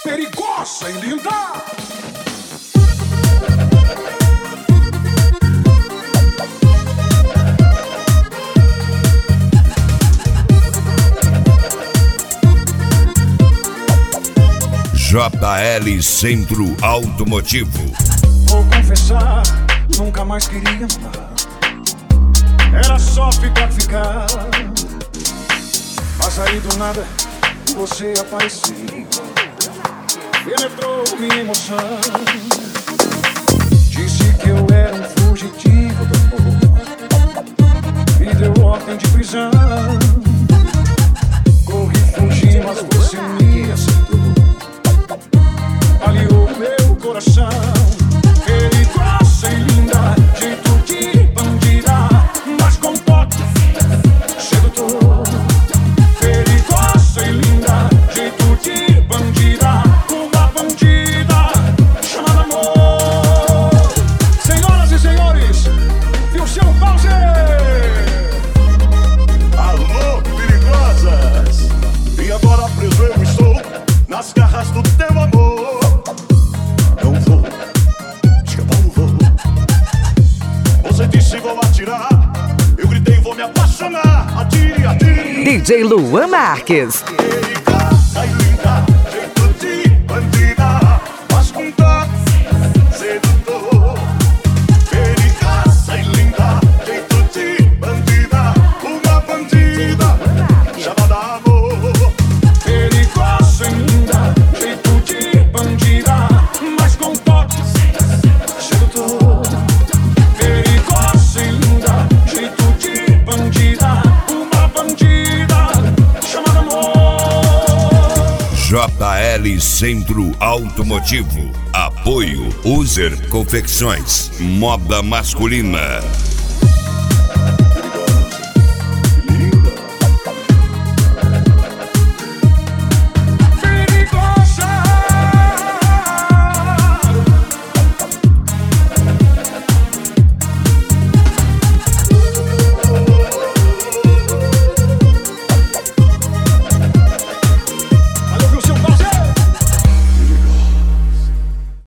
perigosa e linda. JL Centro Automotivo. Vou confessar, nunca mais queria mudar. Era só ficar. Mas aí do nada você apareceu, penetrou minha emoção. Disse que eu era um fugitivo do amor, me deu ordem de prisão. Corri, fugi, mas você me aceitou, aliou meu coração. Perigosa e linda, jeito de bandida, mas com toque sedutor. Perigosa e linda, jeito de bandida, uma bandida chamada amor. Senhoras e senhores, viu seu pause? Alô, perigosas! E agora preso eu estou nas garras do teu amor. Não vou escapar, não vou. Você disse vou atirar, eu gritei vou me apaixonar. Atire, atire. DJ Luan Marques. Perigosa e linda, jeito de bandida, mas com toque sedutor. Perigosa e linda, jeito de bandida, uma bandida chamada amor. Perigosa e linda, jeito de bandida, mas com toque sedutor. Perigosa e linda, jeito de bandida, uma bandida chamada amor. JL Centro Automotivo. Apoio User Confecções. Moda masculina.